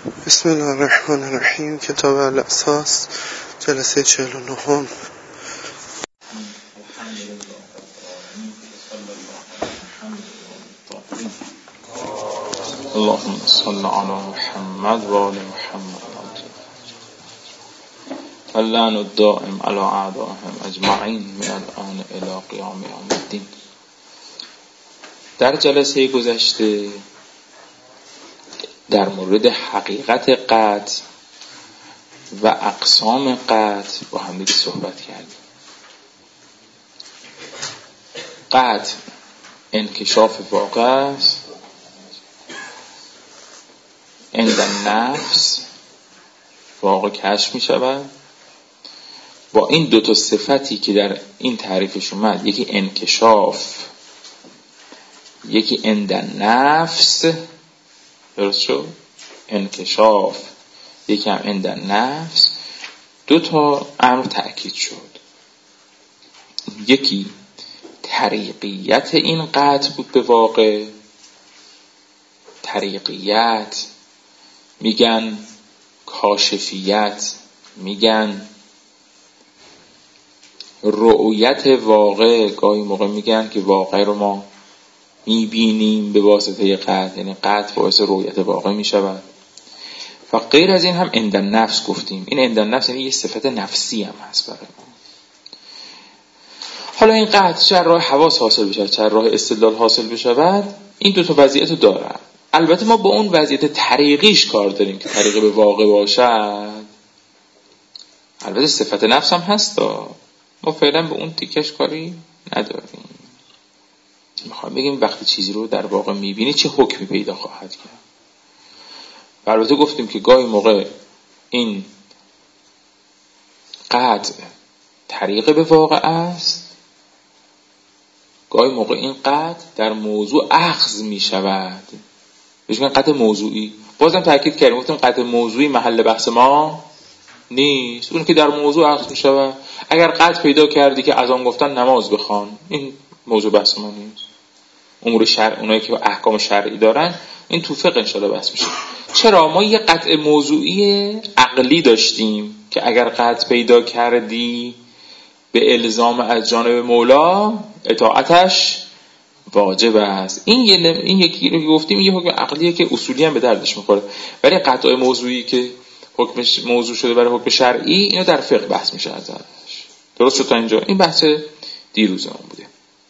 بسم الله الرحمن الرحیم. کتاب الاساس، جلسه 49. اللهم صل علی محمد و آل محمد اللعن الدائم علی اعدائهم اجمعین من الان الی قیام یوم الدین. در جلسه گذشته در مورد حقیقت قطع و اقسام قطع با هم دیگه صحبت کردیم. قطع انکشاف واقع است، عند نفس واقع کشف می شود. با این دو تا صفتی که در این تعریفش اومد، یکی انکشاف، یکی عند نفس، درست شد؟ انکشاف یکی هم عند نفس، دو تا امر تأکید شد. یکی طریقیت این قطع بود به واقع. طریقیت میگن کاشفیت، میگن رؤیت واقع. گاهی موقع میگن که واقع رو ما میبینیم به واسطه قطع، یعنی قطع باعث رؤیت واقع میشود. و غیر از این هم عند نفس گفتیم. این عند نفس یعنی یه صفت نفسی هم هست برای ما. حالا این قطع چه راه حواس حاصل بشه، چه راه استدلال حاصل بشه، این دو تا وضعیت رو داره. البته ما با اون وضعیت طریقیش کار داریم که طریقی به واقع باشد. البته صفت نفس هم هست، ما فعلا به اون تیکش کاری نداریم. میخوام بگیم وقتی چیزی رو در واقع میبینی چه حکمی پیدا خواهد کرد. البته گفتیم که گاهی موقع این قطع طریق به واقع است، گاهی موقع این قطع در موضوع اخذ میشود، بهش میگن قطع موضوعی. بازم تاکید کردیم، گفتیم قطع موضوعی محل بحث ما نیست، اون که در موضوع اخذ میشود. اگر قطع پیدا کردی که از آن گفتن نماز بخوان، این موضوع بحث ما نیست. امور شرع، اونایی که احکام شرعی دارن، این تو فقه انشاءالله بحث میشه. چرا ما یه قطع موضوعی عقلی داشتیم که اگر قطع پیدا کردی به الزام از جانب مولا، اطاعتش واجب است. این یکی رو گفتیم، یه حکم عقلیه که اصولی هم به دردش میخوره. ولی قطع موضوعی که حکمش موضوع شده برای حکم شرعی، اینو در فقه بحث میشه ازش. درست شد تا اینجا؟ این بحث دیروزمون بوده.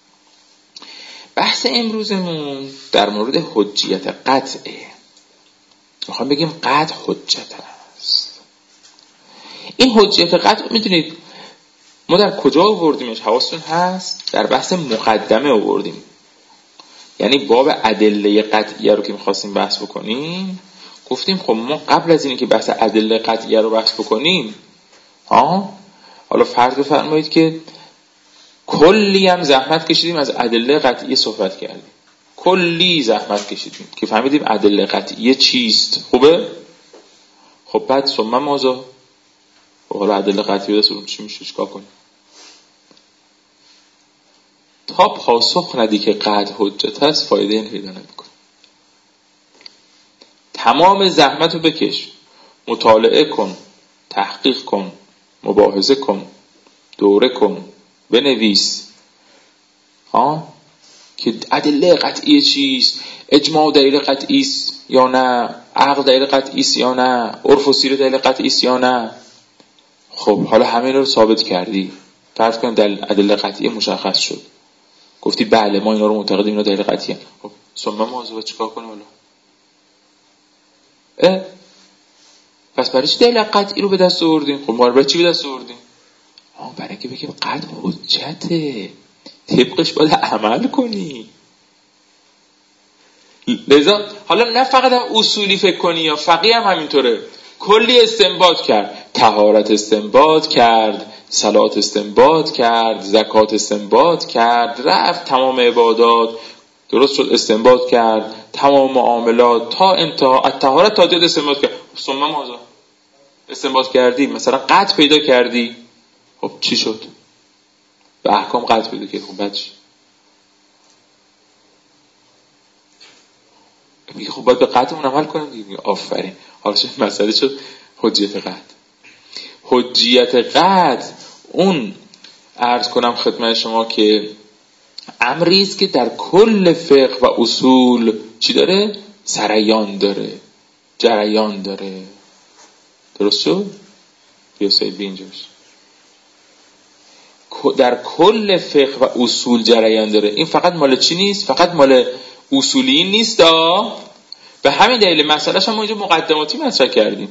بحث امروزمون در مورد حجیت قطعه. میخوام بگیم قطع حجت است. این حجیت قطع میدونید ما در کجا آوردیمش؟ حواستون هست؟ در بحث مقدمه آوردیم. یعنی باب ادله قطعیه رو که میخواستیم بحث بکنیم، گفتیم خب ما قبل از اینکه بحث ادله قطعیه رو بحث بکنیم، حالا فرض بفرمایید که کلی هم زحمت کشیدیم از ادله قطعیه صحبت کردیم، کلی زحمت کشیدیم که فهمیدیم ادله قطعیه چیست. خوبه؟ خب بعد ثم ماذا؟ حالا ادله قطعیه دستور چی میشه؟ چیکار کنیم؟ تا پاسخ ندی که قطع حجت هست، فایده این پیدا نمیکنه. تمام زحمت رو بکش، مطالعه کن، تحقیق کن، مباحثه کن، دوره کن، بنویس که ادله قطعیه چیست، اجماع دلیل قطعی است یا نه، عقل دلیل قطعی است یا نه، عرف و سیره دلیل قطعی است یا نه. خب حالا همه رو ثابت کردی، فرض کن دلیل ادله قطعیه مشخص شد، گفتی بله ما اینا رو معتقدیم اینا دلیل قطعیه. خب ثم موضوع چیکار کنیم حالا؟ پس برای چی دلیل قطعی رو به دست آوردیم؟ خب ما برای چی به دست آوردیم؟ برای اینکه بگیم قطع حجته، طبقش باید عمل کنی. لذا حالا نه فقط هم اصولی فکر کنی، یا فقیه هم همینطوره، کلی استنباط کرد، طهارت استنباط کرد، صلات استنباط کرد، زکات استنباط کرد، رفت تمام عبادات، درست شد، استنباط کرد تمام معاملات تا انتها، از طهارت تا جد استنباط کرد. ثم ماذا؟ استنباط کردی، مثلا قطع پیدا کردی، خب چی شد؟ به احکام قطع پیدا کردی، خب بعد چی؟ میگه خب باید به قطعمون عمل کنیم دیگه. میگه آفرین، حالا شد مسئله شد حجیت قطع. حجیت قطع اون عرض کنم خدمت شما که امری است که در کل فقه و اصول چی داره؟ سریان داره، جریان داره. درست شد؟ بیاسایید به اینجاش در کل فقه و اصول جریان داره. این فقط مال چی نیست؟ فقط مال اصولیین نیست. به همین دلیل مسئلهش هم ما اینجا مقدماتی مطرح کردیم.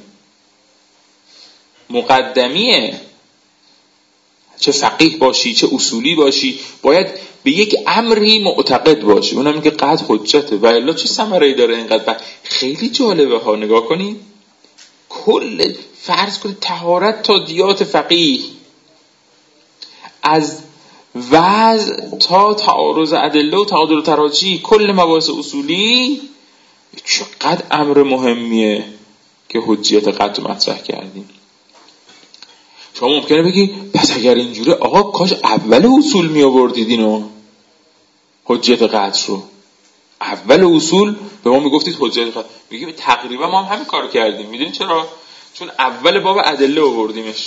مقدمیه. چه فقیه باشی چه اصولی باشی باید به یک امری معتقد باشی. اونم میگه قطع حجته و الا چه ثمره‌ای داره اینقدر. خیلی جالبه ها، نگاه کنید. کل فرض کنید طهارت تا دیات فقیه، از وضع تا تعارض ادله و تعادل تراجیح، کل مباحث اصولی چقدر امر مهمیه که حجیت قطع مطرح کردیم. شما ممکنه بگی پس اگر اینجوره آقا کاش اول اصول می آوردید اینو، حجیت قطع رو. اول اصول به ما میگفتید حجیت قطع. میگیم تقریبا ما هم همین کارو کردیم. میدونید چرا؟ چون اول باب ادله آوردیمش.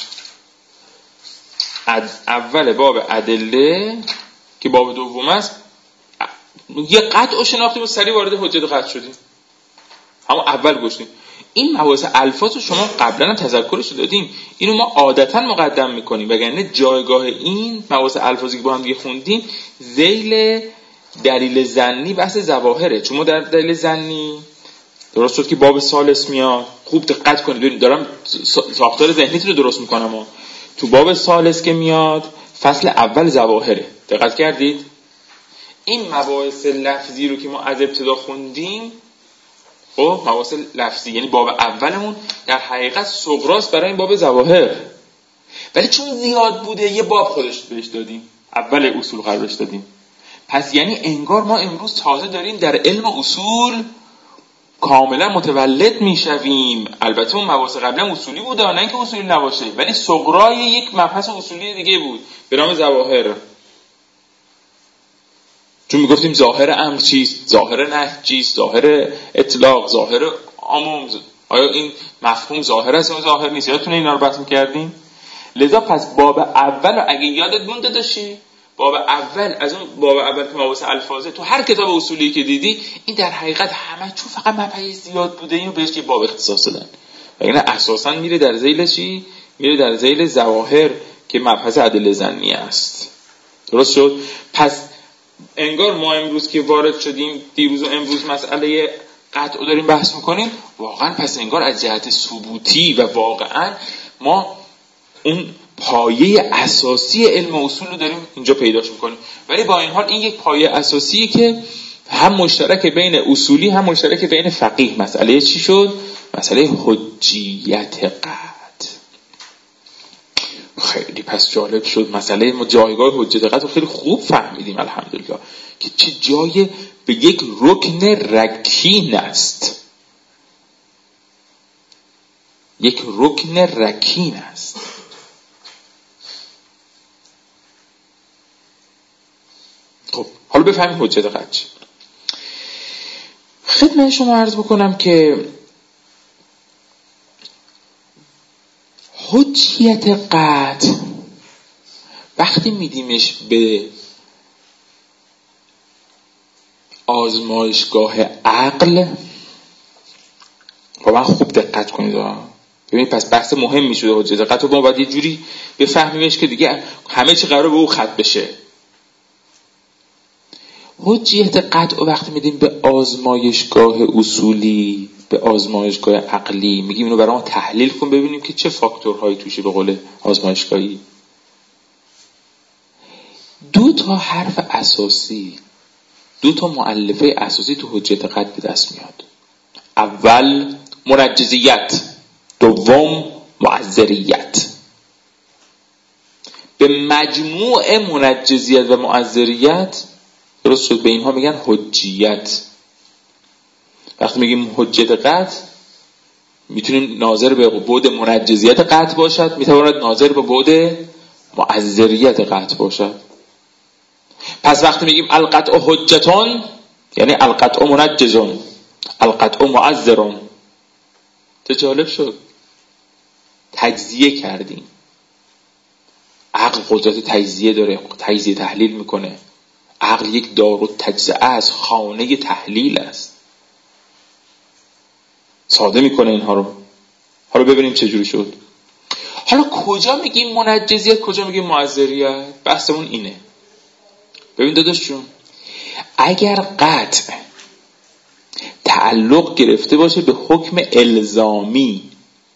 اول باب ادله که باب دوم است، یه قطع رو شناختیم و سریع وارد حجیت قطع شدیم. همون اول گفتیم. این مباحث الفاظ رو شما قبلا هم تذکرش دادیم، اینو ما عادتا مقدم میکنیم، وگرنه جایگاه این مباحث الفاظی که با هم دیگه خوندیم ذیل دلیل ظنی بحث ظواهره. چون ما در دلیل ظنی درست شد که باب ثالث میاد. خوب دقت کنید، ببینید دارم ساختار ذهنیتون رو درست میکنم. تو باب ثالث که میاد فصل اول ظواهره. دقت کردید؟ این مباحث لفظی رو که ما از ابتدا خوندیم، خب مباحث لفظی یعنی باب اولمون در حقیقت صغراست برای این باب ظواهر، ولی چون زیاد بوده یه باب خودش بهش دادیم، اول اصول قرارش دادیم. پس یعنی انگار ما امروز تازه داریم در علم اصول کاملا متولد میشویم. البته اون مباحث قبلا اصولی بود، نه اینکه اصولی نباشه، ولی صغرای یک مبحث اصولی دیگه بود به نام ظواهر. چون میگفتیم ظاهر امر چیست، ظاهر نهی چیست، ظاهر اطلاق، ظاهر عموم، آیا این مفهوم ظاهر است یا ظاهر نیست. یادتونه اینا رو بحث می‌کردیم. لذا پس باب اول اگه یادت مونده داشتی، باب اول از اون باب اول که مباحث الفاظه تو هر کتاب اصولی که دیدی، این در حقیقت همه چون فقط مباحث زیاد بوده اینو بهش یه باب اختصاص دادن. یعنی اساساً میره در ذیل چی؟ میره در ذیل ظواهر که مبحث ادله ظنیه است. درست شد؟ پس انگار ما امروز که وارد شدیم، دیروز و امروز مسئله قطع رو داریم بحث میکنیم، واقعا پس انگار از جهت ثبوتی و واقعا ما اون پایه اساسی علم اصول رو داریم اینجا پیداش میکنیم. ولی با این حال این یک پایه اساسیه که هم مشترک بین اصولی هم مشترک بین فقیه. مسئله چی شد؟ مسئله حجیت قطع. خیلی پس جالب شد مسئله ما جایگاه حجیت قطع رو خیلی خوب فهمیدیم الحمدلله که چه جای به یک رکن رکین است. یک رکن رکین است. خب حالا بفهمیم حجیت قطع چی. خدمت شما عرض بکنم که حجیت قطع وقتی میدیمش به آزمایشگاه عقل، با من خوب دقت کنید ببینید پس بحث مهمی شده حجیت قطع، ما باید یه جوری بفهمیمش که دیگه همه چی قراره به او ختم بشه. حجیت قطع وقتی میدیم به آزمایشگاه اصولی، به آزمایشگاه عقلی، میگیم اینو برای ما تحلیل کن ببینیم که چه فاکتورهایی توشه. به قول آزمایشگاهی دو تا حرف اساسی، دو تا مؤلفه اساسی تو حجیت قطع به دست میاد. اول منجزیت، دوم معذریت. به مجموع منجزیت و معذریت درست شد به اینها میگن حجیت. وقتی میگیم حجیت قطع میتونیم ناظر به بعد منجزیت قطع باشد، میتواند ناظر به بعد معذریت قطع باشد. پس وقتی میگیم القطع حجتون یعنی القطع منجزون، القطع معذر. چه جالب شد، تجزیه کردیم. عقل قدرت تجزیه داره، تجزیه تحلیل میکنه. عقل یک دارالتجزیه است، خانه تحلیل است، ساده میکنه اینها رو. حالا ببینیم چه جوری شد. حالا کجا میگیم منجزیت، کجا میگیم معذریت؟ بحثمون اینه. ببین داداش جون، اگر قطع تعلق گرفته باشه به حکم الزامی،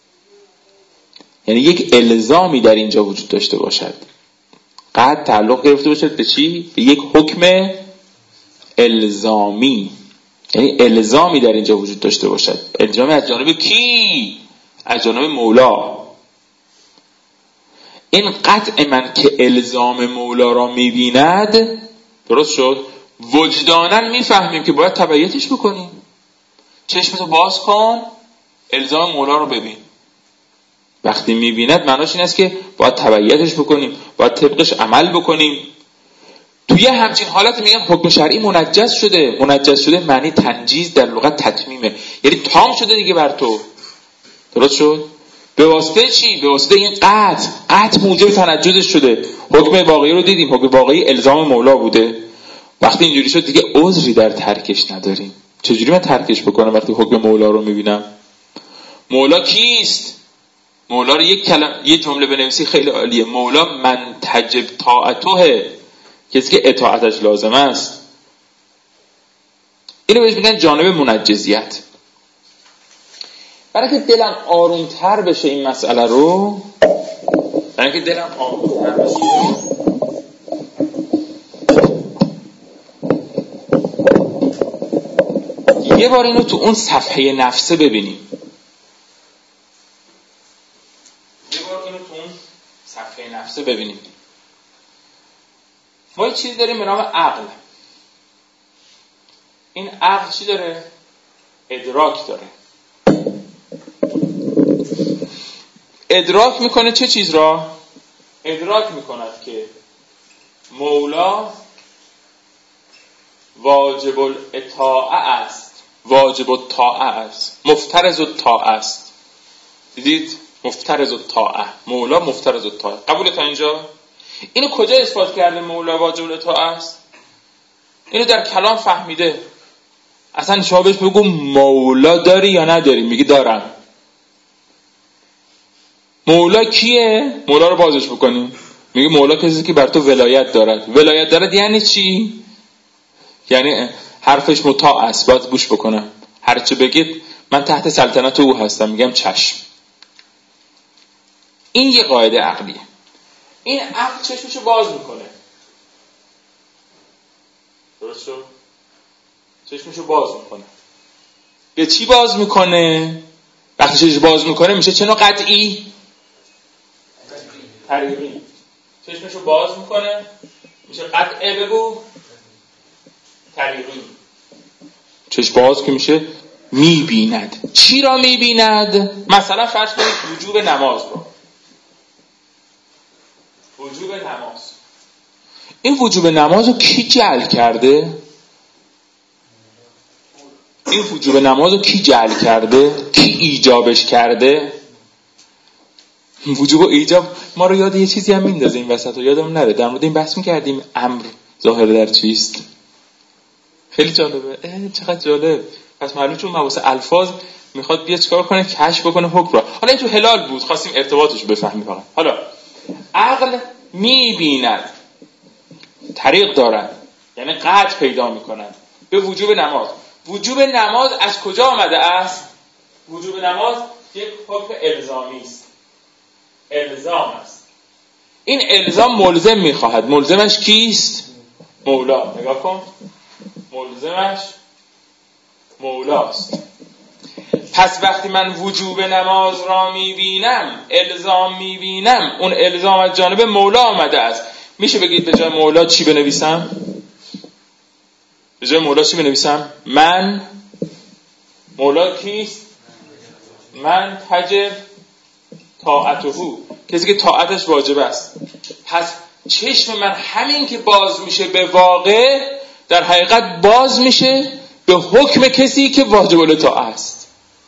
یعنی یک الزامی در اینجا وجود داشته باشد، قطع تعلق گرفته باشد به چی؟ به یک حکم الزامی، یعنی الزامی در اینجا وجود داشته باشد. الزامی از جانب کی؟ از جانب مولا. این قطع من که الزام مولا را میبیند، درست شد، وجداناً میفهمیم که باید تبعیتش بکنیم. چشمتو باز کن، الزام مولا رو ببین. وقتی میبیند معناش این است که باید تبعیتش بکنیم، باید طبقش عمل بکنیم. توی همچین حالت میگن حکم شرعی منجز شده. منجز شده معنی تنجیز در لغت تتمیمه، یعنی تام شده دیگه بر تو. درست شد؟ به واسطه چی؟ به واسطه این قطع موجب تنجزش شده. حکم واقعی رو دیدیم، حکم واقعی الزام مولا بوده. وقتی اینجوری شد دیگه عذری در ترکش نداریم. چجوری من ترکش بکنم وقتی حکم مولا رو میبینم؟ مولا کیست؟ مولا رو یه جمله بنویسی خیلی عالیه. مولا من تجب طاعته، کسی که اطاعتش لازم است. اینو بهش میگن جانب منجزیت. برای که دلم آرومتر بشه این مسئله رو، یه بار اینو تو اون صفحه نفسه ببینیم. ما یه چیزی داریم به نام عقل. این عقل چی داره؟ ادراک داره. ادراک میکنه چه چیز را؟ ادراک میکند که مولا واجب الاطاعه است، واجب الطاعه است، مفترض الطاعه است. دیدید؟ مفترض الطاعه، مولا مفترض الطاعه. قبول تا اینجا؟ اینو کجا اثبات کرده مولا واجب الاطاعه است؟ اینو در کلام فهمیده. اصلا شما بهش بگو مولا داری یا نداری، میگی دارم. مولا کیه؟ مولا رو بازش بکنیم، میگه مولا کسی که بر تو ولایت دارد. ولایت دارد یعنی چی؟ یعنی حرفش مطاع است، باید گوش بکنم. هر چه بگید من تحت سلطنت او هستم، میگم چشم. این یه قاعده عقلیه. این عقل چشمشو باز میکنه. درست شد؟ چشمشو باز میکنه. به چی باز میکنه؟ وقتی چشمشو باز میکنه میشه چه نوع قطعی؟ طریقی. چشمشو باز میکنه میشه قطعه. بگو طریقی. چشم باز که میشه میبیند. چی را میبیند؟ مثلا فرض کنید وجوب نماز رو. وجوب نماز. این وجوب نماز رو کی جعل کرده؟ این وجوب نماز رو کی جعل کرده؟ کی ایجابش کرده؟ وجوب و ایجاب ما رو یاد یه چیزی هم میندازه این وسط رو یادم نره. در مورد این بحث میکردیم امر ظاهر در چیست. خیلی جالبه. چقدر جالب. پس معلوم چون مباحث الفاظ میخواد بیا چیکار کنه؟ کشف بکنه حکم را. حالا این تو هلال بود، خواستیم ارتباطش رو بفهمیم فقط. حالا عقل میبیند، طریق دارن، یعنی قطع پیدا میکنن به وجوب نماز. وجوب نماز از کجا آمده است؟ وجوب نماز یک حکم الزامی است. الزام است. این الزام ملزم میخواهد. ملزمش کیست؟ مولا. نگاه کن، ملزمش مولاست. پس وقتی من وجوب نماز را میبینم، الزام میبینم، اون الزام از جانب مولا آمده است. میشه بگید به جای مولا چی بنویسم؟ به جای مولا چی بنویسم؟ من. مولا کیست؟ من تجب طاعته، کسی که طاعتش واجب است. پس چشم من همین که باز میشه به واقع، در حقیقت باز میشه به حکم کسی که واجب الاطاعه است.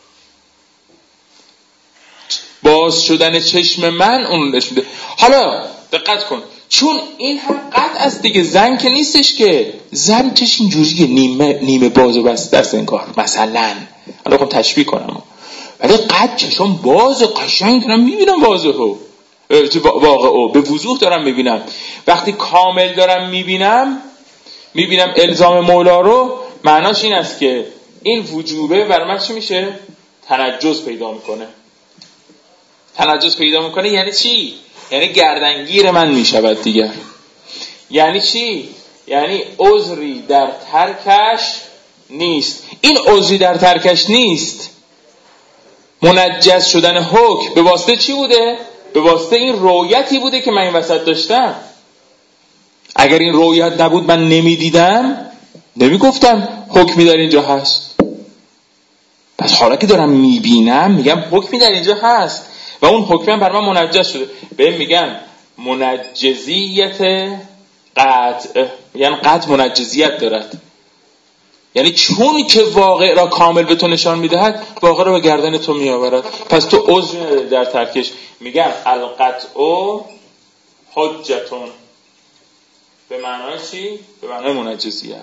باز شدن چشم من اون نشون میده. حالا دقت کن، چون این هم قطع است دیگه، زن که نیستش که، زن چش اینجوریه نیمه باز و بسته است انگار، مثلا حالا خب تشبیه کنم، ولی قد چشم باز قشنگ دارم میبینم، واضحه واقعه به وضوح دارم میبینم. وقتی کامل دارم میبینم الزام مولا رو، معناش این است که این وجوبه بر من چی میشه؟ تنجس پیدا میکنه. تنجس پیدا میکنه یعنی چی؟ یعنی گردنگیر من میشود دیگر. یعنی چی؟ یعنی عذری در ترکش نیست. این عذری در ترکش نیست، منجس شدن حکم به واسطه چی بوده؟ به واسطه این رویتی بوده که من این وسط داشتم. اگر این رویت نبود من نمیدیدم، نمیگفتم حکمی در اینجا هست. پس حالا که دارم میبینم میگم حکمی در اینجا هست و اون حکم بر من منجس شده. بهم میگن منجزیت قطع، یعنی قطع منجزیت دارد، یعنی چون که واقع را کامل به تو نشان میدهد، واقع را به گردن تو میآورد. پس تو عذر در ترکش. میگن القطع حجتون، به معنای چی؟ به معنای منجزیت.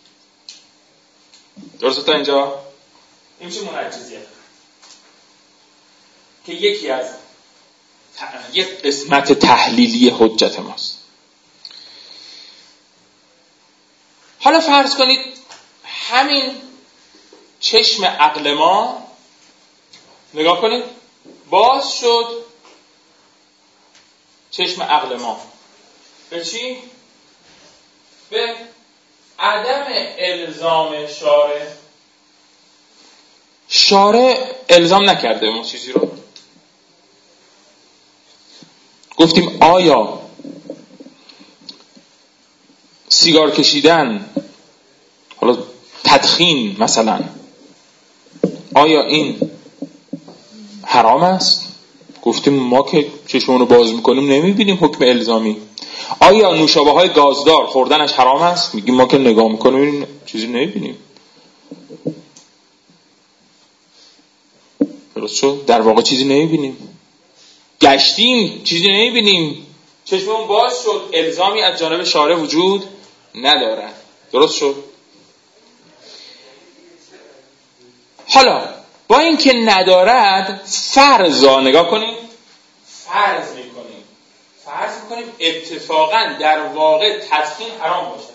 درسته تا اینجا؟ این چی منجزیت؟ که یکی از یک قسمت تحلیلی حجت ماست. حالا فرض کنید همین چشم عقل ما، نگاه کنید، باز شد چشم عقل ما به چی؟ به عدم الزام شارع الزام نکرده اون چیزی رو. گفتیم آیا سیگار کشیدن، حالا تدخین مثلا، آیا این حرام است؟ گفتیم ما که چشمون رو باز میکنیم نمیبینیم حکم الزامی. آیا نوشابه های گازدار خوردنش حرام است؟ میگیم ما که نگاه میکنیم چیزی نمیبینیم. درست شد؟ در واقع چیزی نمیبینیم. گشتیم چیزی نمیبینیم. چشمون باز شد، الزامی از جانب شارع وجود ندارد. درست شد؟ حالا با این که ندارد، فرضا نگاه کنیم، فرض میکنیم اتفاقا در واقع تدخین حرام باشه.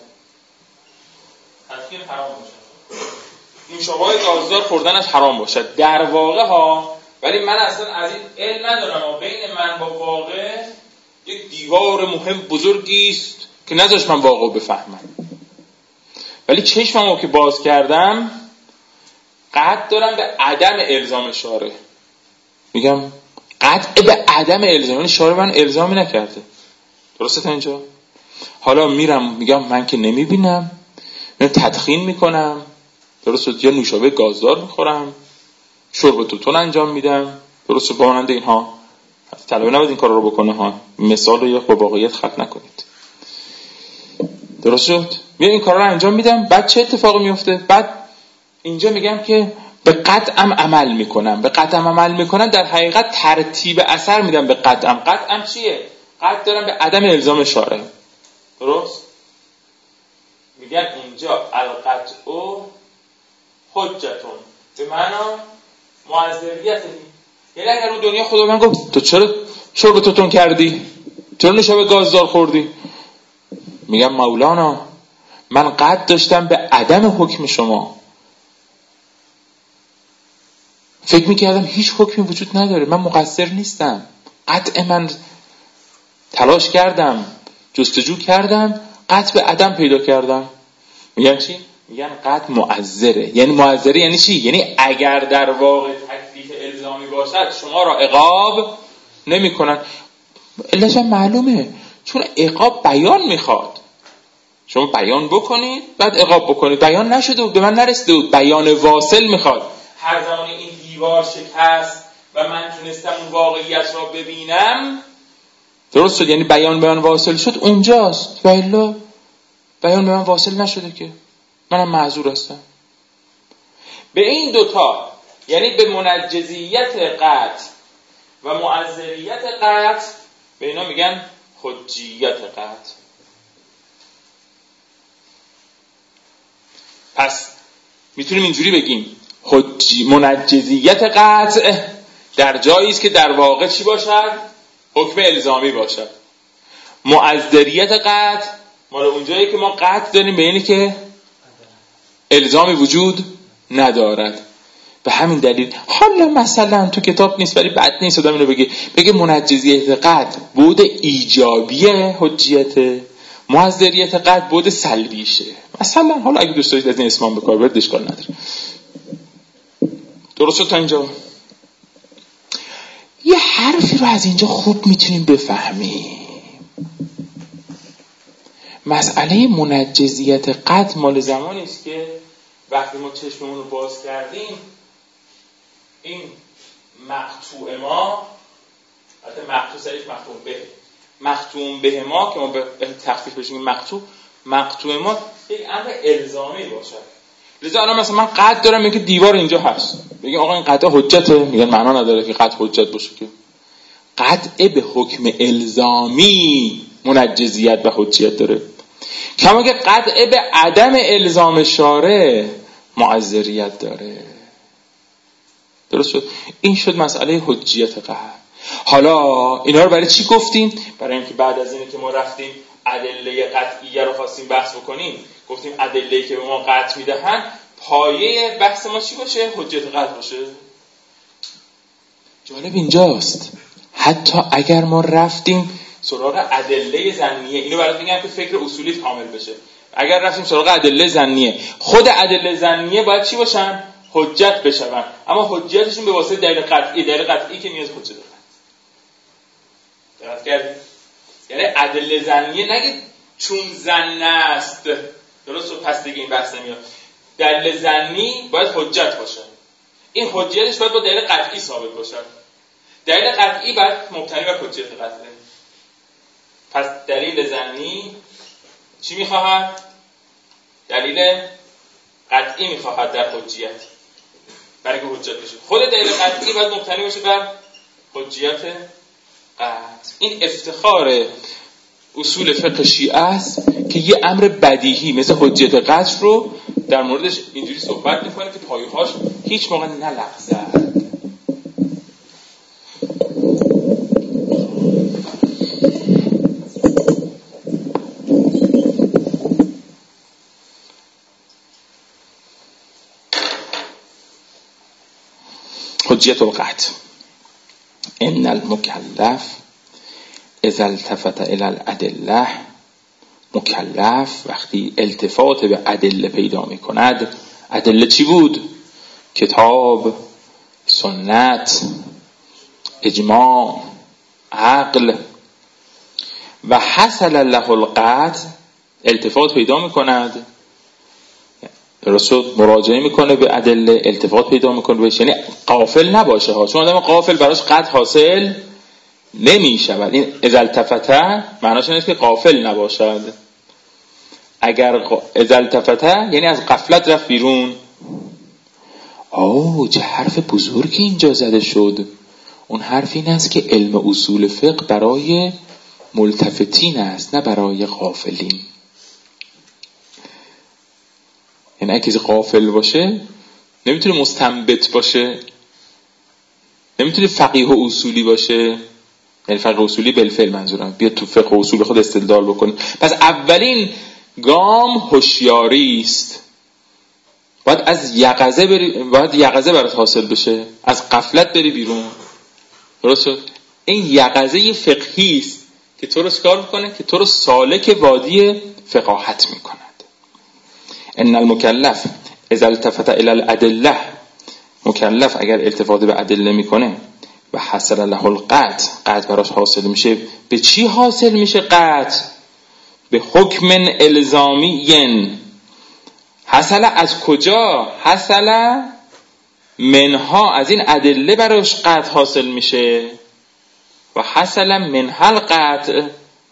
نوشابه های گازدار خوردنش حرام باشد در واقع ها، ولی من اصلا از این علم ندارم و بین من با واقع یک دیوار مهم بزرگی است که نذاشت من واقع بفهمم. ولی چشممو که باز کردم قطع دارم به عدم الزام شارع. میگم قطع به عدم الزام، یعنی شارع من الزامی نکرده. درسته تا اینجا؟ حالا میرم میگم من که نمیبینم، من تدخین میکنم، درسته، یا نوشابه گازدار میخورم، شرب توتون انجام میدم، درسته، با مانند اینها. طلبه نباید این کار رو بکنه ها، مثال رو یا با واقعیت خلط نکنید. درست شد؟ میام این کار رو انجام میدم، بعد چه اتفاقی میفته؟ بعد اینجا میگم که به قطعم عمل میکنم. به قطعم عمل میکنم در حقیقت ترتیب اثر میدم به قطعم. قطعم چیه؟ قطع دارم به عدم الزام شارع. درست؟ میگن اینجا القطع حجتون، به معنا معذریت. یعنی اگر اون دنیا خدا من گفت تو چرا شرب توتون کردی؟ چرا نوشابه گازدار خوردی؟ میگم مولانا من قطع داشتم به عدم حکم شما. فکر میکردم هیچ حکمی وجود نداره، من مقصر نیستم. قطع من تلاش کردم، جستجو کردم، قطع به عدم پیدا کردم. میگن چی؟ میگن قطع معذره. یعنی معذره یعنی چی؟ یعنی اگر در واقع تکلیف الزامی باشد شما را عقاب نمی کنن. علتش معلومه، چون عقاب بیان میخواد. شما بیان بکنید بعد عقاب بکنید. بیان نشده بود، به من نرسیده بود، بیان واصل میخواد. هر زمان این دیوار شکست و من تونستم اون واقعیت را ببینم، درست شد، یعنی بیان به من واصل شد، اونجاست. و الا بیان به من واصل نشده که منم معذور هستم. به این دوتا، یعنی به منجزیت قطع و مؤثریت قطع، به اینا میگن حجیت قطع. پس میتونیم اینجوری بگیم منجزیت قطع در جایی است که در واقع چی باشد؟ حکم الزامی باشد. مؤثریت قطع مال اونجایی که ما قطع داریم به اینی که الزامی وجود ندارد. به همین دلیل حالا مثلا تو کتاب نیست ولی بد نیست آدم اینو بگه منجزیت قطع بود ایجابی حجیت، مؤثریت قطع بود سلبیشه. مثلا حالا اگه دوست دارید از این اسمان به کار برید اشکال نداره. درست شد تا اینجا؟ یه حرفی رو از اینجا خوب میتونیم بفهمیم. مسئله منجزیت قطع مال زمانی است که وقتی ما چشممون رو باز کردیم این مقطوع ما، البته مقطوع سریش مقطوع به ما که ما به تخفیف بشیم مقطوع ما یک امر الزامی باشد. لذا الان مثلا من قطع دارم میگه دیوار اینجا هست، میگه آقا این قطع حجته، میگن معنا نداره که قطع حجت باشه، که قطع به حکم الزامی منجزیت و حجیت داره، کما که قطع به عدم الزام شارع معذریت داره. درست شد؟ این شد مسئله حجیت قطع. حالا اینا رو برای چی گفتیم؟ برای اینکه بعد از اینه که ما رفتیم ادله قطعیه رو خواستیم بحث بکنیم، گفتیم ادله‌ای که به ما قطع میدهن پایه بحث ما چی باشه؟ حجیت قطع باشه. جالب اینجاست حتی اگر ما رفتیم سراغ ادله ظنیه، اینو برات میگم که فکر اصولی کامل بشه، اگر رفتیم سراغ ادله ظنیه، خود ادله ظنیه باید چی باشن؟ حجت بشون، اما حجتشون به واسطه دلیل قطعی که میاد حجت داره. درست کردید؟ یعنی ادله ظنیه نگید چون ظن است، درست؟ پس دیگه این بحث نمیاد. دلیل ظنی باید حجت باشه، این حجتش باید با دلیل قطعی ثابت باشه، دلیل قطعی باید مبتنی بر حجت قطعی. پس دلیل ظنی چی میخواهد؟ دلیل قطعی میخواهد در حجیت، برای که حجت بشه. خود دلیل قطعی باید مبتنی باشه بر حجیت قطع. این افتخار اصول فقه شیعه است که یه امر بدیهی مثل حجیت قطع رو در موردش اینجوری صحبت میکنه که پایه‌هاش هیچ موقع نلغزد. حجیت القطع: ان المکلف اذا التفت الى الادله، مکلف وقتی التفات به ادله پیدا می کند، ادله چی بود؟ کتاب، سنت، اجماع، عقل، و حصل له القطع، التفات پیدا می کند، رسول مراجعه میکنه به ادله، التفات پیدا میکنه بهش، یعنی غافل نباشه ها، چون آدم غافل براش قطع حاصل نمیشود. این اذا التفته معناش اینه که غافل نباشد. اگر اذا التفته یعنی از غفلت رفت بیرون. چه حرف بزرگی اینجا زده شد. اون حرف این است که علم اصول فقه برای ملتفتین است، نه برای غافلین. یعنی اگه کسی غافل باشه نمیتونه مستنبط باشه، نمیتونه فقیه و اصولی باشه. یعنی فقیه اصولی بالفعل منظورم، بیاد تو فقه و اصول خود استدلال بکنه. پس اولین گام هوشیاری است. باید از یقظه بری، باید یقظه برات حاصل بشه، از غفلت بری بیرون. درست شد؟ این یقظه فقهی است که تو رو کار میکنه، که تو رو سالک وادی فقاهت میکنه. ان المکلف اذا التفت الى الادله، مکلف اگر التفات به ادله میکنه و حصل له القطع، قطع براش حاصل میشه. به چی حاصل میشه قطع؟ به حکم الزامی. حصل از کجا؟ حصل منها، از این ادله براش قطع حاصل میشه. و حصل منها القطع،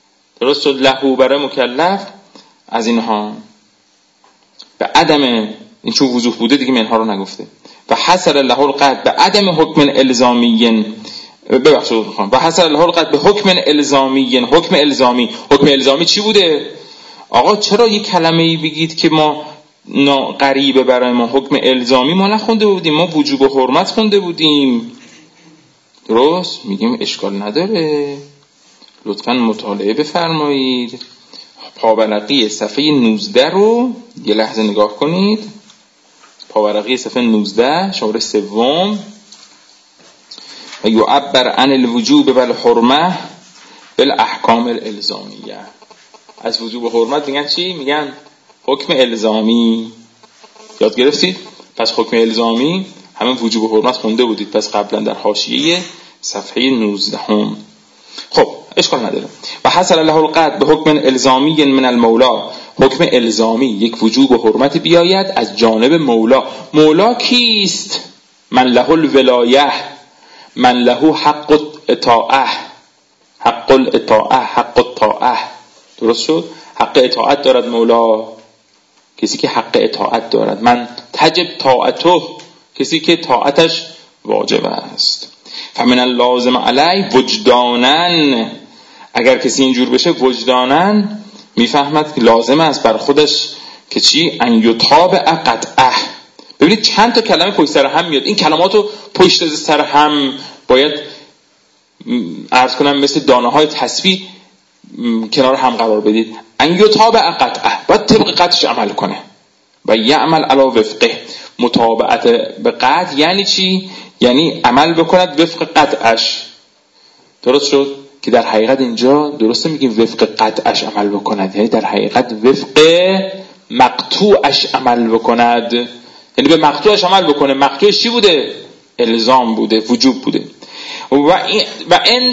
درست؟ له برای مکلف از اینها به عدم این چون وضوح بوده دیگه منها رو نگفته. و حصل له القطع به عدم حکم الزامی، و حصل له القطع به حکم الزامی. حکم الزامی چی بوده؟ آقا چرا یک کلمه‌ای بگید که ما غریبه برای ما؟ حکم الزامی ما نخونده بودیم، ما وجوب و حرمت خونده بودیم. درست؟ میگیم اشکال نداره، لطفاً مطالعه بفرمایید. پاورقی صفحه 19 رو یه لحظه نگاه کنید. پاورقی صفحه 19 شماره 3 و یعبر عن الوجوب و الحرمه بالاحکام الالزامیه. از وجوب و حرمت میگن چی؟ میگن حکم الزامی. یاد گرفتید؟ پس حکم الزامی همین وجوب و حرمت خونده بودید پس قبلا در حاشیه صفحه 19 هم. خب اشکال نداره. و حصل له القطع به حکم الزامی من المولا. حکم الزامی یک وجوب و حرمت بیاید از جانب مولا. مولا کیست؟ من له الولایه، من له حق اطاعه، حق الاطاعه، حق الطاعه. درست شد؟ حق اطاعت دارد مولا، کسی که حق اطاعت دارد. من تجب طاعته، کسی که طاعتش واجب است. فمن اللازم علی وجدانن، اگر کسی اینجور بشه وجدانن میفهمد که لازم است بر خودش که چی؟ ان یطابع قطعه. ببینید چند تا کلمه پشت سر هم میاد. این کلماتو پشت سر هم باید عرض کنم مثل دانه های تسبیح کنار هم قرار بدید. ان یطابع قطعه، باید طبق قطعش عمل کنه. و یعمل علی وفقه. مطابقت به قطع یعنی چی؟ یعنی عمل بکند وفق قطعش. درست شد؟ که در حقیقت اینجا درسته میگیم وفق قطعش عمل بکند، یعنی در حقیقت وفق مقطوعش عمل بکند، یعنی به مقطوعش عمل بکنه. مقطوعش چی بوده؟ الزام بوده، وجوب بوده. و عند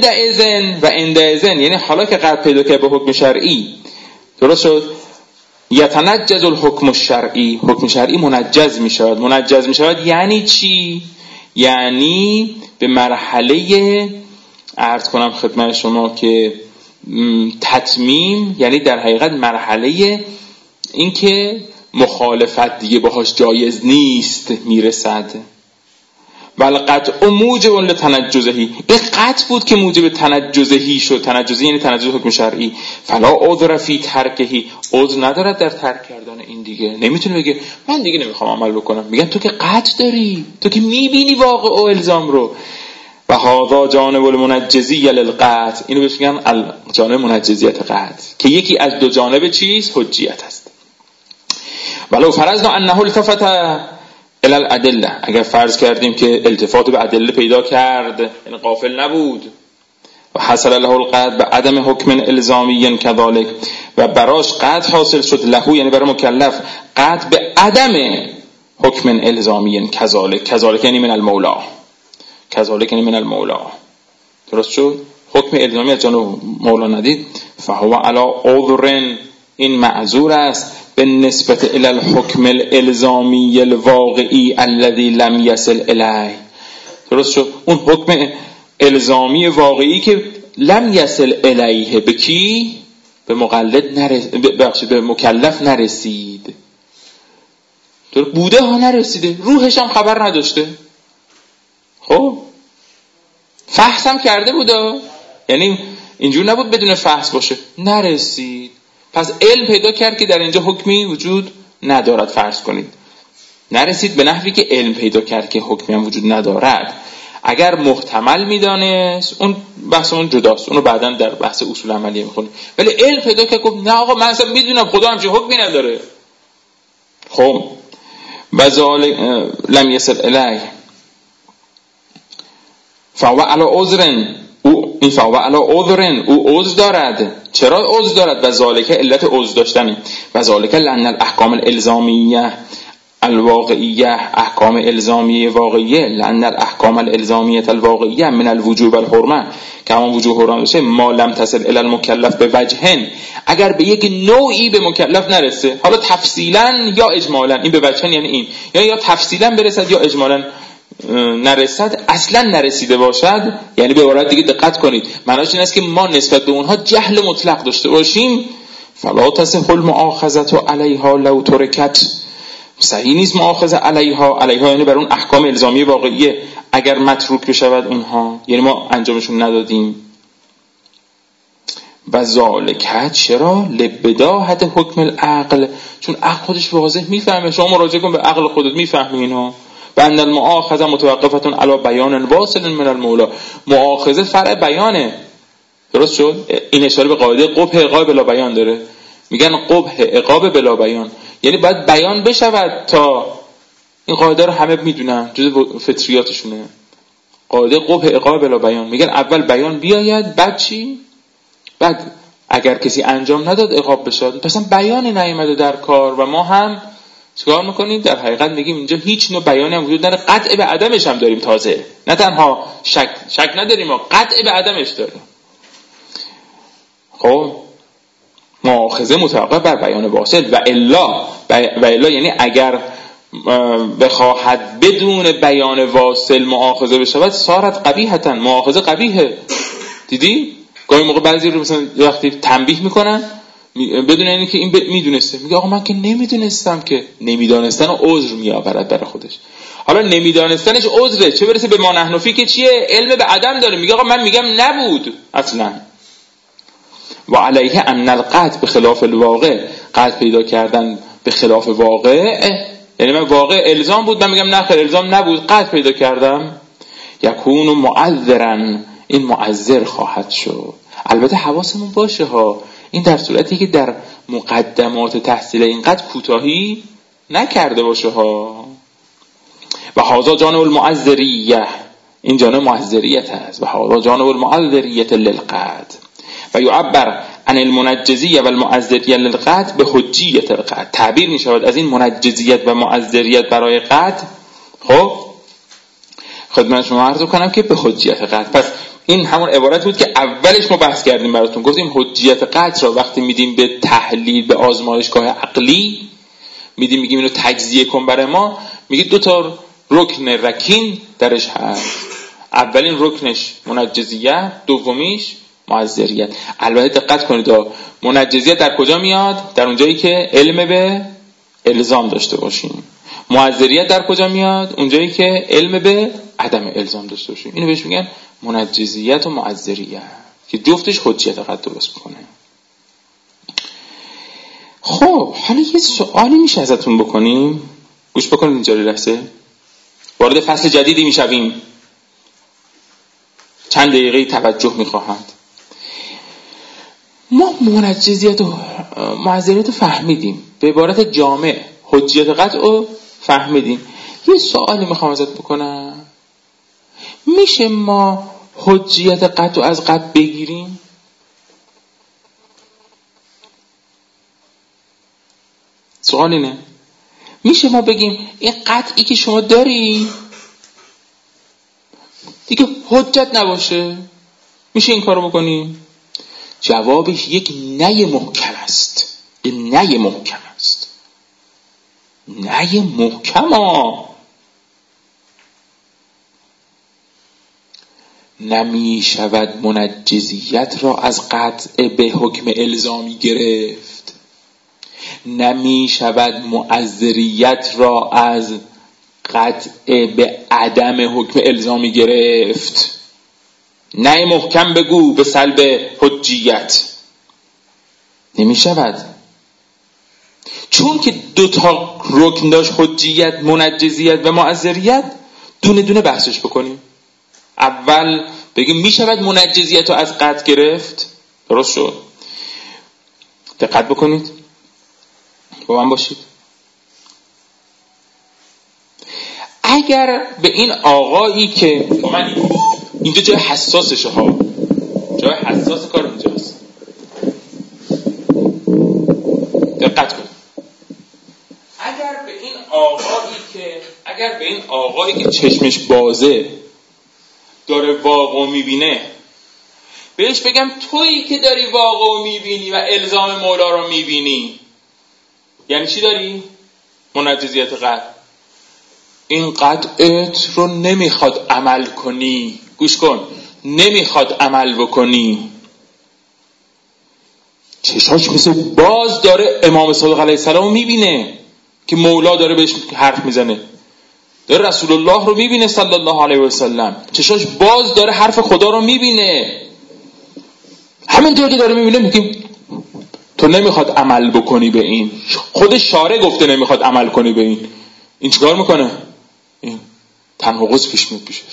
اذن یعنی حالا که قطع پیدا کرد به حکم شرعی، درست شد؟ یتنجز الحکم الشرعی، حکم شرعی منجز می شود. منجز می شود یعنی چی؟ یعنی به مرحله عرض کنم خدمت شما که تتمیم، یعنی در حقیقت مرحله این که مخالفت دیگه باهاش جایز نیست میرسد. والقطع موجب لتنجزهی، این قطع بود که موجب تنجزهی شد. تنجزهی یعنی تنجز حکم شرعی. فلا عذر فی ترکهی، عذر ندارد در ترک کردن این دیگه. نمیتونه بگه من دیگه نمیخوام عمل بکنم. میگن تو که قطع داری، تو که میبینی واقع و الزام رو. و هذا جانب المنجزی للقطع، اینو بهش میگن جانب منجزیت قطع، که یکی از دو جانب چیز؟ حجیت است. ولو فرضنا انه التفت الى الادله، اگر فرض کردیم که التفات به ادله پیدا کرد، یعنی غافل نبود. و حصل له القطع به عدم حکم الزامی كذلك، و براش قطع حاصل شد له، یعنی برای مکلف قطع به عدم حکم الزامی كذلك یعنی من المولا، كذلك یعنی من المولا. درست شد؟ حکم الزامی از جانب مولا ندید. فهو علی عذر، این معذور است به نسبت الى الحکم الالزامی الواقعی الذي لم يصل الیه. درست شد؟ اون حکم الزامی واقعی که لم يصل الیه، به کی؟ به مقلد به مکلف نرسید. درست بوده ها، نرسیده، روحش هم خبر نداشته. خب فحص هم کرده بوده، یعنی اینجور نبود بدون فحص باشه، نرسید. پس علم پیدا کرد که در اینجا حکمی وجود ندارد. فرض کنید نرسید به نحوی که علم پیدا کرد که حکمی هم وجود ندارد. اگر محتمل میدانست اون بحث اون جداست، اونو بعداً در بحث اصول عملیه میخونیم. ولی علم پیدا کرد گفت نه آقا من اصلا میدونم خدا همچین حکمی نداره. خب بذالک لم یصل الیه فهو علی عذر، این فهو علی عذر، او عذر دارد. چرا عذر دارد؟ و ذالک علت عذر داشتن، و ذالک لان الاحکام الالزامیه الواقعیه، احکام الزامیه واقعیه، لان الاحکام الالزامیه الواقعیه من الوجوب والحرمه، که همون وجوب و حرمت باشه، ما لم تصل الی المکلف به وجهن، اگر به یک نوعی به مکلف نرسه، حالا تفصیلا یا اجمالا، این به وجهن یعنی این، یا تفصیلا برسد یا اجمالا نرسد، اصلا نرسیده باشد. یعنی به عبارت دیگه دقت کنید، معناش این است که ما نسبت به اونها جهل مطلق داشته باشیم. فلا تصح المؤاخذه علیها لو ترکت، صحیح نیست مؤاخذه علیها یعنی بر اون احکام الزامی واقعیه اگر متروک بشود اونها، یعنی ما انجامشون ندادیم. و ذالک چرا لبداهت حکم العقل، چون عقل خودش واضح میفهمه. شما مراجعه کن به عقل خودت میفهمی اینو. بند المؤاخذه متوقفتون علی بیان واصل من المولا، مؤاخذه فرع بیانه. درست شد؟ این اشاره به قاعده قبح عقاب بلا بیان داره. میگن قبح عقاب بلا بیان، یعنی باید بیان بشود تا این قاعده رو همه میدونن، جزء فطریاتشونه. قاعده قبح عقاب بلا بیان، میگن اول بیان بیاید بعد چی؟ بعد اگر کسی انجام نداد عقاب بشود. پس بیانی نیامده در کار و ما هم چیکار میکنیم؟ در حقیقت میگیم اینجا هیچ نوع بیانی هم وجود نداره، قطع به عدمش هم داریم. تازه نه تنها شک نداریم، ما قطع به عدمش داریم. خب مؤاخذه متوقف بر بیان واصل و الا یعنی اگر بخواهد بدون بیان واصل مؤاخذه بشود صارت قبیحتاً، مؤاخذه قبیحه. دیدی؟ گاهی موقع بعضی رو مثلا وقتی تنبیه میکنن بدون اینکه این میدونسته، میگه آقا من که نمیدونستم. که نمیدانستن و عذر میآورد برای خودش. حالا نمیدانستنش عذره، چه برسه به ما نحنفی که چیه؟ علم به عدم داره. میگه آقا من میگم نبود اصلا. و علیه ان القطع به خلاف الواقع، قطع پیدا کردن به خلاف واقع، یعنی من واقع الزام بود من میگم نه خیر الزام نبود، قطع پیدا کردم. یکون معذرا، این معذر خواهد شد. البته حواسمون باشه ها، این در صورتی که در مقدمات تحصیل اینقدر کوتاهی نکرده باشه ها. و هذا جانب المعذریه، این جانب معذریت است. و هذا جانب المعذریه للقطع. و یعبر عن المنجزیه و المعذریه للقطع به حجیت القطع، تعبیر می شود از این منجزیت و معذریت برای قطع. خب خدمت شما عرض کنم که به حجیت قطع. پس این همون عبارت بود که اولش ما بحث کردیم براتون، گفتیم حجیت قطع را وقتی میدیم به تحلیل، به آزمایشگاه عقلی میدیم، میگیم اینو تجزیه کن برای ما، میگه دو تا رکن رکین درش هست. اولین رکنش منجزیت، دومیش معذریت. البته دقت کنید منجزیت در کجا میاد؟ در اونجایی که علم به الزام داشته باشیم. معذریت در کجا میاد؟ اونجایی که علم به عدم الزام داشته باشیم. اینو بهش میگن منجزیت و معذریت که جفتش حجیت قطع درست میکنه. خب حالا یه سوالی میشه ازتون بکنیم، گوش بکنید اینجا لحظه. وارد فصل جدیدی میشویم، چند دقیقه توجه میخواهند. ما منجزیت و معذریت رو فهمیدیم، به عبارت جامع حجیت قطع رو فهمیدیم. یه سوالی میخوام ازت بکنم، میشه ما حجیت قطع از قطع بگیریم؟ سوال اینه، میشه ما بگیم این قطعی که شما داری دیگه حجت نباشه؟ میشه این کارو بکنیم؟ جوابش یک نه محکم است. این نه محکم است، نه محکم نمی شود منجزیت را از قطع به حکم الزامی گرفت، نمی شود معذریت را از قطع به عدم حکم الزامی گرفت. نه محکم بگو به سلب حجیت نمی شود، چون که دوتا رکن داشت، حجیت، منجزیت و معذریت. دونه دونه بحثش بکنیم. اول بگیم می شود منجزیت رو از قطع گرفت. درست شد؟ دقت بکنید، با من باشید. اگر به این آقایی که من اینجا جای حساسشه ها، جای حساس کار اینجاست، دقت کنید. اگر به این آقایی که چشمش بازه داره واقع میبینه بهش بگم تویی که داری واقع میبینی و الزام مولا رو میبینی، یعنی چی داری؟ منجزیت قطع. این قطعت رو نمیخواد عمل کنی، گوش کن، نمیخواد عمل بکنی. چشاش مثل باز داره امام صادق علیه السلام میبینه، که مولا داره بهش حرف میزنه، داره رسول الله رو میبینه صلی الله علیه و سلم، چشاش باز داره حرف خدا رو میبینه. همینطور که داره میبینه میگیم تو نمیخواد عمل بکنی به این، خود شارع گفته نمیخواد عمل کنی به این چیکار میکنه؟ این تناقض پیش میاد پیشش.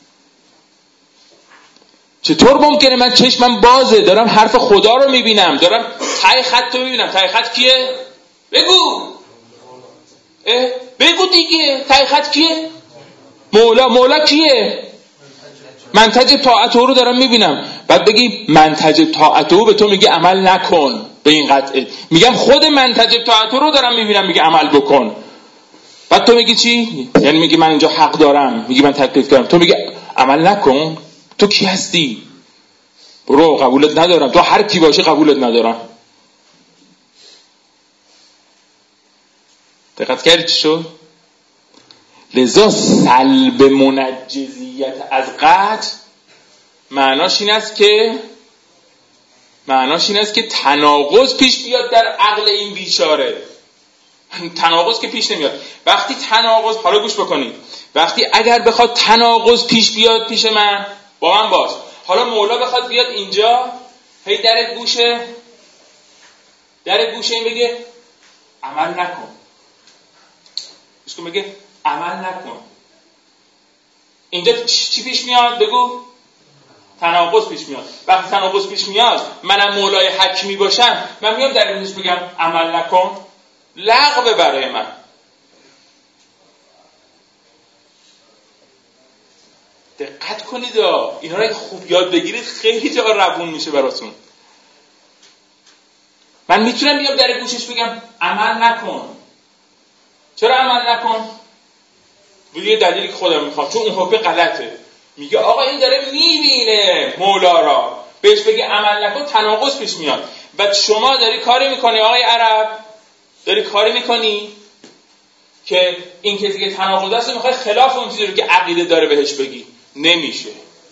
چطور ممکنه من چشمم بازه دارم حرف خدا رو میبینم، دارم تای خط رو میبینم؟ تای خط کیه؟ بگو دیگه، تای خط کیه؟ مولا کیه؟ منتج طاعت او رو دارم میبینم. بعد بگی منتج طاعت او به تو میگه عمل نکن به این قطعه. میگم خود منتج طاعت او رو دارم میبینم میگه عمل بکن. بعد تو میگی چی؟ یعنی میگی من اینجا حق دارم، میگی من تکلیف دارم، تو میگی عمل نکن. تو کی هستی؟ برو، قبولت ندارم. تو هر کی باشی قبولت ندارم. دقت کردی چی شد؟ لذا سلب منجزیت از قطع معناش این است که تناقض پیش بیاد در عقل این بیچاره. تناقض که پیش نمیاد. وقتی تناقض، حالا گوش بکنید، وقتی اگر بخواد تناقض پیش بیاد پیش من، با من باش. حالا مولا بخواد بیاد اینجا، هی در گوشه این بگه عمل نکن. بگه عمل نکن. اینجا چی پیش میاد؟ بگو تناقض پیش میاد. وقتی تناقض پیش میاد، منم مولای حکمی باشم، من میام در اینش بگم عمل نکن؟ لغو برای من. دقت کنید اینا رو خوب یاد بگیرید، خیلی جا روون میشه براتون. من میتونم بیام در گوشش بگم عمل نکن. چرا عمل نکن؟ یه دلیلی که خودم میخوام، چون اون حکم غلطه. میگه آقا این داره میبینه مولا را، بهش بگه عمل نکن، تناقض پیش میاد. و شما داری کاری میکنی آقای عرب، داری کاری میکنی که این کسی که تناقض است میخوای خلاف اون چیزی رو که عقیده داره بهش بگی. نمیشه.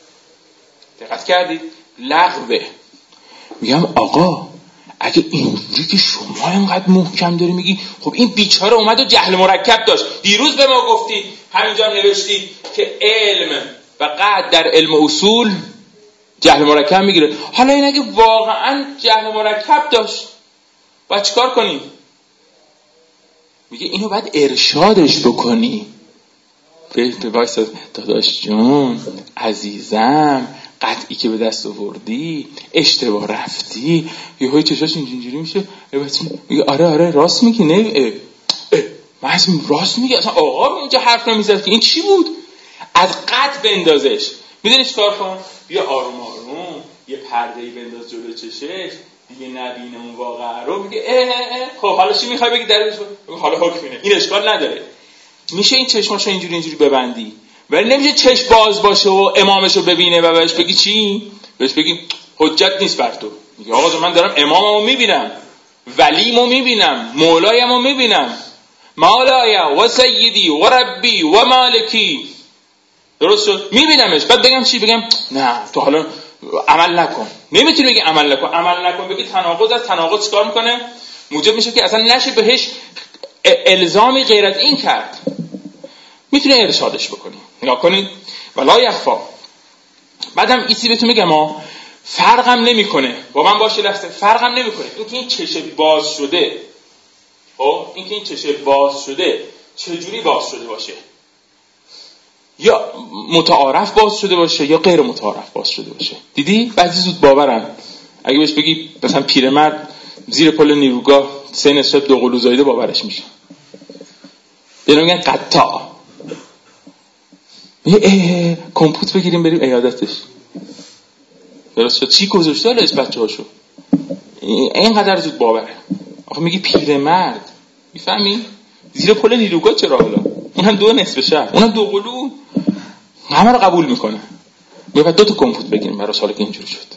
دقت کردید؟ لغوه. میگم آقا اگه اینجوری که شما اینقدر محکم داری میگی، خب این بیچاره اومد و جهل مرکب داشت. دیروز به ما گفتی، همینجا نوشتی که علم و قد در علم اصول جهل مرکب میگیره. حالا این اگه واقعا جهل مرکب داشت باید چیکار کنی؟ میگه اینو باید ارشادش بکنی. به واسه داداش جون عزیزم، قطعی که به دست آوردی اشتباه رفتی. یهو چشاش اینجوری میشه، میگه آره راست میگی. نه من اصلا راست میگه، اصلا آقا اینجا حرف نمیزد که این چی بود؟ از قطع بندازش. میدونی چیکار کن؟ بیا آروم یه پرده‌ای بنداز جلو چشش، دیگه نبینه اون واقعا رو. میگه خب حالا چی میخوای بگی؟ درش حالا حکم اینه، این اشکال نداره. میشه این چشماشو اینجوری ببندی، ولی نمیشه چشم باز باشه و امامشو ببینه و بهش بگی چی؟ بهش بگی حجت نیست بر تو. میگه آقا من دارم اماممو میبینم، ولیمو میبینم، مولایمو میبینم، مولایا و سیدی و ربی و مالکی. درست شد؟ میبینمش. بعد بگم چی؟ بگم نه تو حالا عمل نکن. نمیتونی بگی عمل نکن بگی تناقض. از تناقض چیکار میکنه؟ موجب میشه که اصلا نشه بهش الزامی غیر از این کرد. میتونه ارشادش بکنی. نگاه کنید ولا یخفا. بعدم ایسی بهتون میگم فرقم نمیکنه، با من باشه لحظه، فرقم نمیکنه اینکه این چشه باز شده، خب اینکه این چشه باز شده چجوری باز شده باشه، یا متعارف باز شده باشه یا غیر متعارف باز شده باشه. دیدی بعضی زود باورن. اگه بهش بگی مثلا پیرمرد زیر پل نیروگاه 3 نصف دو قلو زایده، باورش میشه. دیگه میگن قطع. میگه کمپوت بگیریم بریم عیادتش. درست شد؟ چی گذاشته حالش بچه‌هاشو؟ اینقدر زود باوره. آخه میگی پیرمرد، میفهمی؟ زیر پل نیروگاه چرا حالا؟ اونم 2 نصف شهر، اونم 2 قلو، همه رو قبول میکنه. میگه 2 تا کمپوت بگیریم برای سال که اینجوری شد.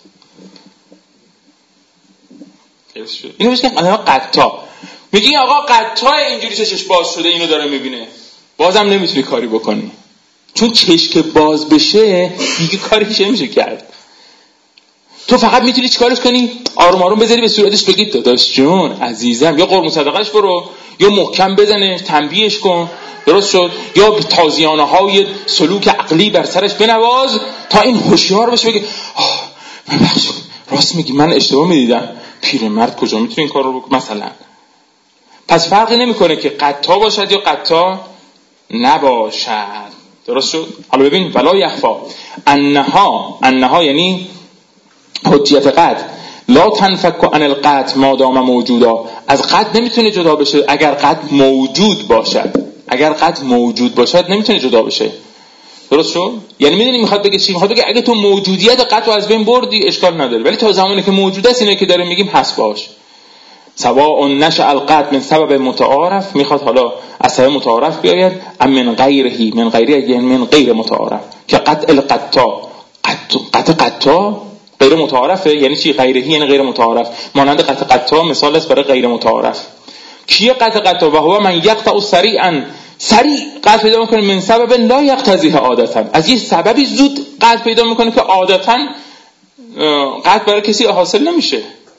اینو میشه که قطع. میگی آقا قطع اینجوری چشش باز شده اینو داره میبینه، بازم نمیتونی کاری بکنی، چون چشم باز بشه دیگه کاریش نمیشه کرد. تو فقط میتونی چیکارش کنی؟ آروم آروم بذاری به صورتش بگی داداش جون عزیزم، یا قربون صدقش برو، یا محکم بزنه تنبیهش کن، درست شد، یا تازیانه های سلوک عقلی بر سرش بنواز تا این هوشیار بشه بگه ببخشید راست میگی من اشتباه میدیدم، پیرمرد کجا میتونه این کار رو بکنه مثلا. پس فرقی نمیکنه که قطا باشد یا قطا نباشد، درست شد. حالا ببین ولا یخفا انها یعنی حجیت قطع، لا تنفک عن القطع ما دام موجودا، از قطع نمیتونه جدا بشه اگر قطع موجود باشد، اگر قطع موجود باشد نمیتونه جدا بشه، درست شد. یعنی میدونی میخواد بگه چی؟ میخواد بگه اگه تو موجودیت قطع از بین بردی اشکال نداره، ولی تا زمانی که موجود است اینه که داره میگیم هست باش. سواء نشأ القطع من سبب متعارف، میخواد حالا از سبب متعارف بیاید، ام من غیرهی، من غیره یعنی من غیر متعارف، که قطع القطع قطع غیر متعارفه. یعنی چی؟ غیرهی یعنی غیر متعارف، مانند قطع قطع مثال است برای غیر متعارف. کیه قطع قطع؟ و هو من یقطع سریعا، سریع قطع پیدا میکنه، من سبب لا یقتضیه عادتا، از یه سببی زود قطع پیدا میکنه که عادتا قطع برای کسی حاصل نمیشه.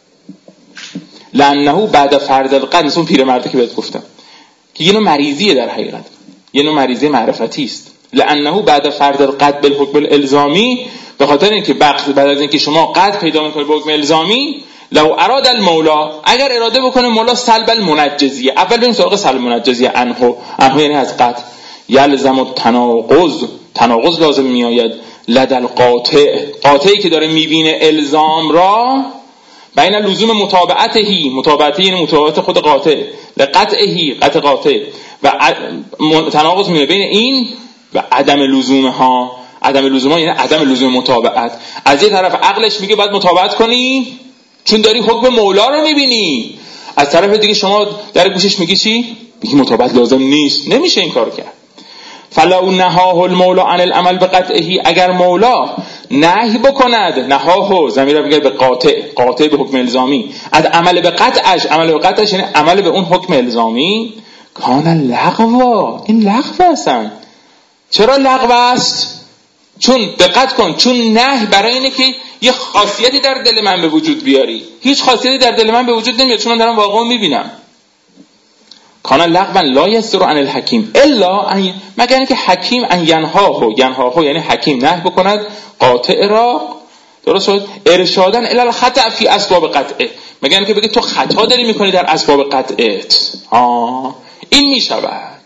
لانه بعد فرض القطع، مثل اون پیرمرده که بهت گفتم که یه نوع مریضیه، در حقیقت یه نوع مریضی معرفتی است. لانه بعد فرض القطع بالحکم الالزامی، به خاطر اینکه بعد از اینکه شما قطع پیدا میکنید به حکم الزامی، لو اراد المولا، اگر اراده بکنه مولا سلب المنجزیه، اول بریم سراغ سلب المنجزیه، انه یعنی از قطع، یلزم تناقض لازم میآید، لدى القاطع، قاطعی که داره میبینه الزام را، بین لزوم متابعته یعنی متابعت خود قاطع، لقطعه قطع قاطع، و تناقض میونه بین این و عدم لزوم ها یعنی عدم لزوم متابعت. از یه طرف عقلش میگه باید متابعت کنی چون داری حکم مولا رو میبینی، از طرف دیگه شما در گوشش میگی چی؟ میگی متابعت لازم نیست، نمیشه این کارو کرد. فلو نهاه المولا عن العمل بقطعه، اگر مولا نهی بکند، نهاه ضمیر میگه به قاطع به حکم الزامی، از عمل به قطعش یعنی عمل به اون حکم الزامی، کان لغوا، این لغو هستن. چرا لغو است؟ چون دقت کن، چون نهی برای اینه که یه خاصیتی در دل من به وجود بیاری، هیچ خاصیتی در دل من به وجود نمیاد چون من دارم واقعا میبینم. کان لغوا لا یصدر عن الحکیم الا مگر اینکه حکیم ان ینهاه یعنی حکیم نهی بکند قاطع را، درست شد، ارشادن الی الخطأ فی اسباب قطعه، مگر اینکه بگه تو خطا داری میکنی در اسباب قطعت، این میشود.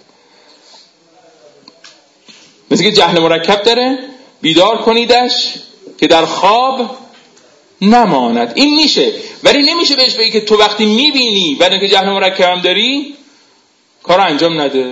مثل که جهل مرکب داره، بیدار کنیدش که در خواب نماند، این میشه. ولی نمیشه بهش بگی که تو وقتی میبینی بعد اینکه جهل مرکب هم داری کارو انجام نده.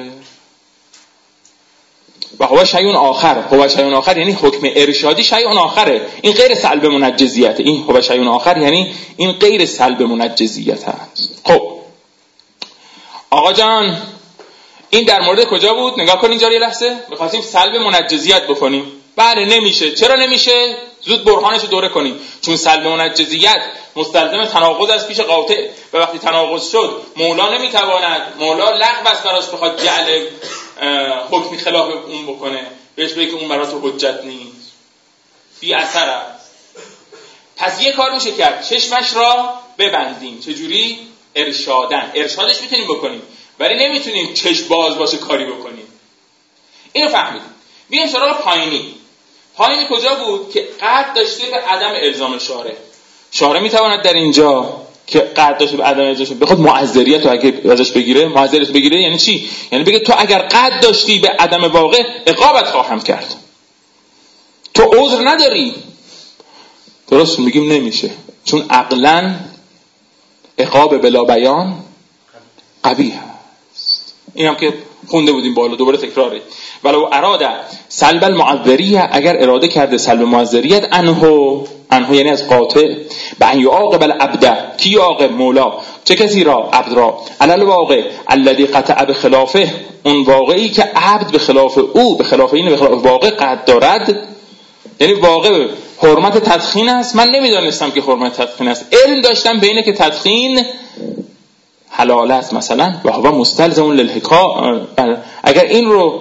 و هو شیء آخر یعنی حکم ارشادی شیء آخره، این غیر سلب منجزیت، این هو شیء آخر یعنی این غیر سلب منجزیت است. خب آقا جان این در مورد کجا بود؟ نگاه کن اینجا یه لحظه، می‌خواستیم سلب منجزیت بکنیم، بله نمیشه. چرا نمیشه؟ زود برهانش رو دوره کنیم. چون سلب منجزیت مستلزم تناقض از پیش قاطع، و وقتی تناقض شد مولا نمیتواند، مولا لغو است براش بخواد جعل حکمی خلاف اون بکنه، بهش بگه که اون برای تو حجت نیست، بی اثر است. پس یه کار میشه کرد، چشمش را ببندیم. چجوری؟ ارشادش میتونیم بکنیم ولی نمیتونیم چشم باز باشه کاری بکنیم. اینو فهمیدیم. بیایم سراغ پایینی کجا بود که قطع داشته به عدم الزام شارع میتواند در اینجا که قطع داشته به عدم الزام بخواد معذریت رو اگه ازش بگیره، معذریت بگیره یعنی چی؟ یعنی بگه تو اگر قطع داشتی به عدم واقع عقابت خواهم کرد، تو عذر نداری. درست میگیم نمیشه، چون عقلاً عقاب بلا بیان قبیح است. این هم که خونده بودیم بالا، دوباره تکراره. ولو اراده سلب المعذریه، اگر اراده کرده سلب معذریت، انه یعنی از قاطع، به ان یعاقب العبد، کی یعاقب؟ مولا، چه کسی را؟ عبد را، علل واقع الذی قطع بخلافه، اون واقعی که عبد به خلاف او، به خلاف این، به خلاف واقع قطع دارد. یعنی واقع حرمت تدخین است، من نمیدانستم که حرمت تدخین است، علم داشتم بینه که تدخین حلال است مثلا، و هو مستلزم للحکا، اگر این رو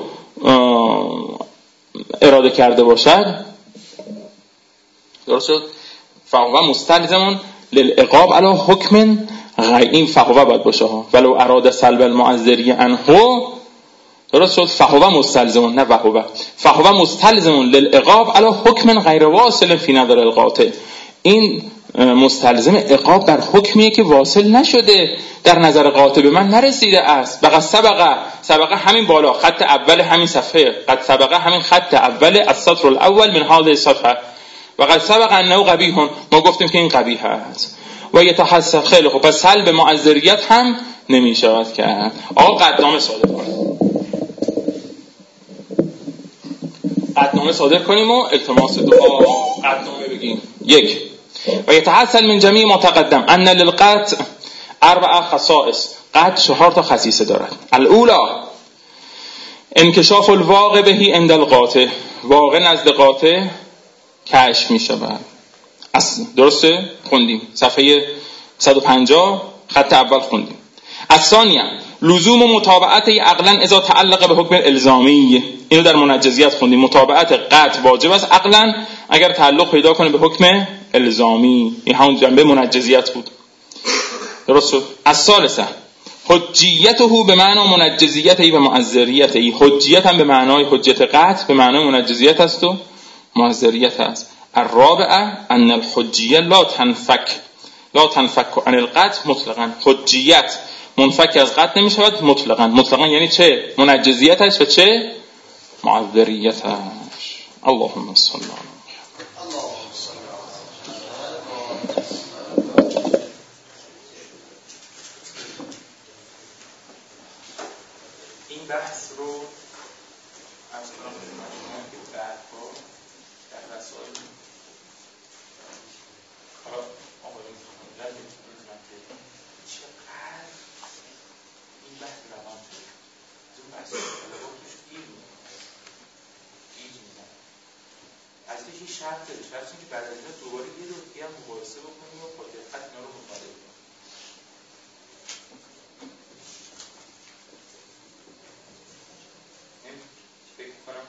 اراده کرده باشد، درست شد، فهو مستلزم للعقاب علی حکم این فهو باید باشه ها، ولو اراد سلب المعذری عنه، درست شد، فهو مستلزم، نه وهو، فهو مستلزم للعقاب علی حکم غیر واصل فی نظر القاطع. این مستلزم عقاب بر حکمیه که واصل نشده در نظر قاطع، به من نرسیده است. فقط سبقه همین بالا، خط اول همین صفحه، قد سبقه همین خط اول السطر الاول من هذه الصفحه، وقد سبق انه قبیح، ما گفتیم که این قبیح است. و یتحسن، خیلی خوب، پس سلب معذریت هم نمی شود کرد. آقا قطعنامه صادر کنیم، قطعنامه صادر کنیم و التماس دعا قطعنامه بگیم. 1. و یتحصل من جمیع ما تقدم ان للقطع 4 خصائص. قطع 4 تا خصیصه دارد. الاولا انکشاف الواقع بهی عند القاطع، واقع نزد قاطع کشف می شود. درسته؟ خوندیم صفحه 150 خط اول خوندیم. الثانیه لزوم متابعت عقلا اذا تعلق به حکم الزامی، اینو در منجزیت خوندیم. متابعت قطع واجب است عقلا اگر تعلق پیدا کنه به حکم الزامی، این همون جنبه منجزیت بود. درست شد. الثالثه حجیته به معنی منجزیته و معذریته، حجیت هم به معنای حجت قطع به معنای منجزیت است و معذریت است. الرابعه ان الحجیه لا تنفك عن القطع مطلقا، حجیت منفک از قطع نمی شود مطلقا. مطلقا یعنی چه منجزیتش و چه معذریتش. اللهم صل علی این بحث رو از کنم که بعدها در رسائل آقایون چقدر این بحث روان شد، از اون بحث طلبات توش گیر میزن. از این شرط داره، شرط این که بعد از این دوباره یه دور دیگه هم مقایسه بکنیم و با دقت اینا رو مطالعه کنیم. فکر کنم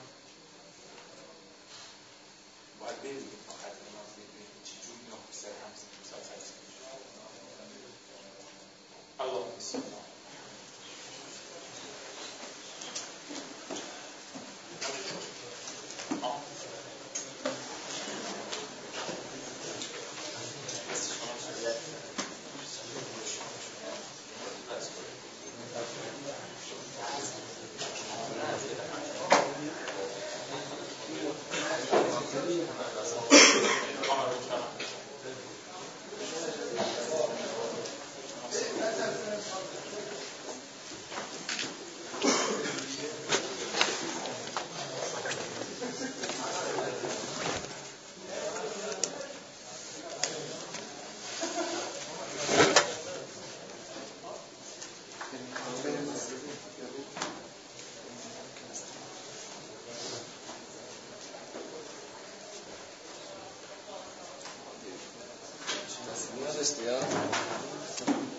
باید بریم آخر نماز ببینیم چجور اینا سر هم ساعت اللهم صل علی Ja.